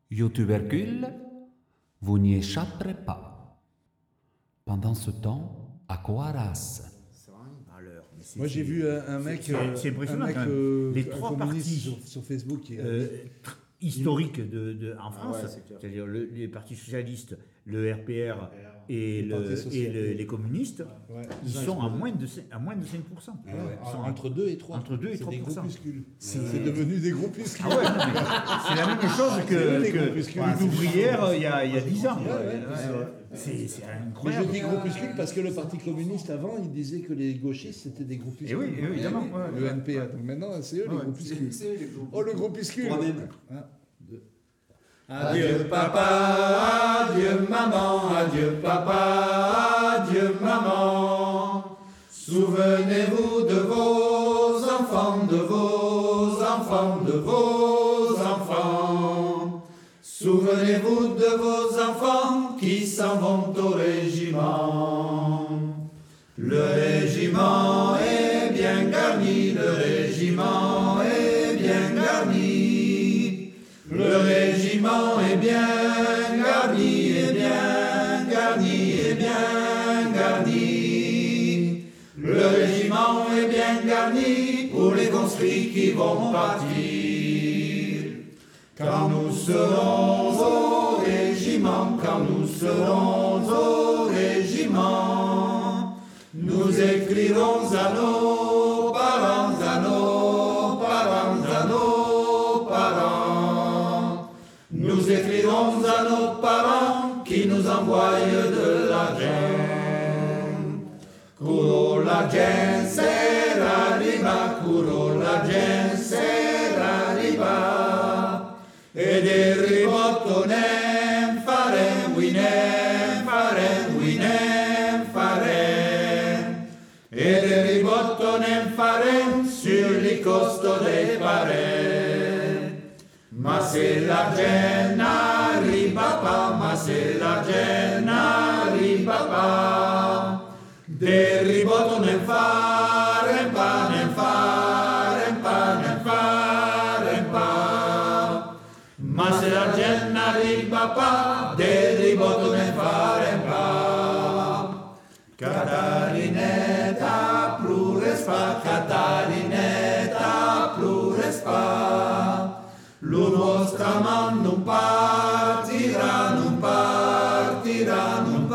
Yo tubercule, vous n'y échapperez pas. Pendant ce temps, à quoi race? Moi j'ai vu un mec, c'est impressionnant, un mec quand même. Les un trois communiste partis, sur Facebook qui historique en France, ouais, c'est clair. c'est-à-dire les partis socialistes, le RPR et, Le Parti social. les communistes, Ouais. ils sont à moins de 5%. Ouais, Ils sont entre 2 et 3. entre 2 et C'est des 3%. groupuscules. C'est- C'est devenu des groupuscules. Ah ouais, non, mais c'est la même chose C'est les que groupuscules. Lutte ouvrière il y a 10 ans. ouais. C'est Mais je incroyable. dis groupuscule parce que le Parti communiste avant, il disait que les gauchistes c'était des groupuscules. Et oui, évidemment. Ouais. Le NPA. Donc maintenant, c'est eux les Ouais. groupuscules. Oh le groupuscule. Toi-même. Un, deux. Adieu papa, adieu maman, adieu papa, adieu maman. Souvenez-vous de vos enfants, de vos enfants, de vos enfants. Souvenez-vous de vos enfants qui s'en vont au régiment. Le régiment est bien garni, le régiment est bien garni. Le régiment est bien garni, est bien garni, est bien garni. Le régiment est bien garni pour les conscrits qui vont partir. Quand nous serons au régiment, quand nous serons au régiment, nous écrirons à nos parents, à nos parents, à nos parents. Nous écrirons à nos parents qui nous envoient de l'argent. Curo la gente sera riba, curo la gente sera riba. E del ribotto ne farem, we ne farem, we ne farem. E del ribotto ne farem sur li costo dei parem. Ma se la gente arriva pa, ma se la gente arriva pa, del ribotto ne farem pa, ne farem pa, ne farem pa. Ma se la gente arriva pa, del ribotto ne farem pa. Catarineta plures pa, Catarineta plures pa. Lo vostra man non partirà, non partirà, non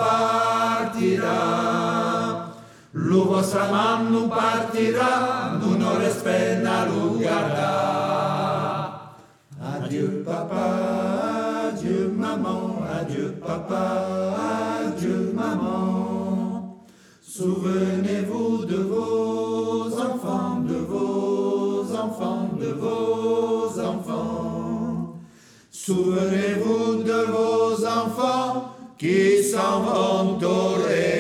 partirà. Lo vostra man non partirà, non ho respenna lo guarda. Adieu papa, adieu maman, adieu papa, adieu maman. Souvenez-vous de vos enfants, de vos enfants, de vos enfants. Souvenez-vous de vos enfants qui s'en vont au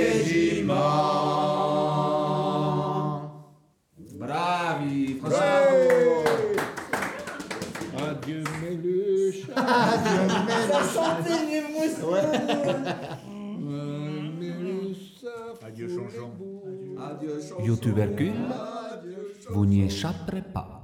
régiment. Bravi, Adieu Méluche. Ça sentait l'émotion. Méluche, Adieu, Chanchon. Adieu, Yo tubercule, vous n'y échapperez pas.